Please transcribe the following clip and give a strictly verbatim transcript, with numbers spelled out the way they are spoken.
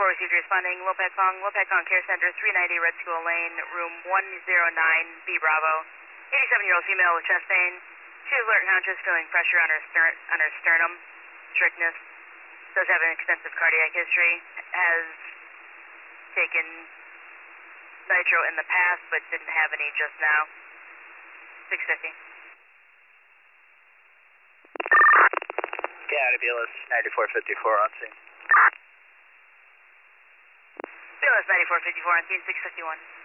received responding, Lopak Kong, Lopak Kong Care Center, three ninety Red School Lane, room one oh nine, B Bravo. eighty-seven-year-old female with chest pain. She is alert and conscious, feeling pressure on her, stern, on her sternum, strictness. Does have an extensive cardiac history. Has taken nitro in the past, but didn't have any just now. six fifty. Yeah, B L S ninety-four fifty-four on scene. B L S ninety-four fifty-four on scene, six fifty-one.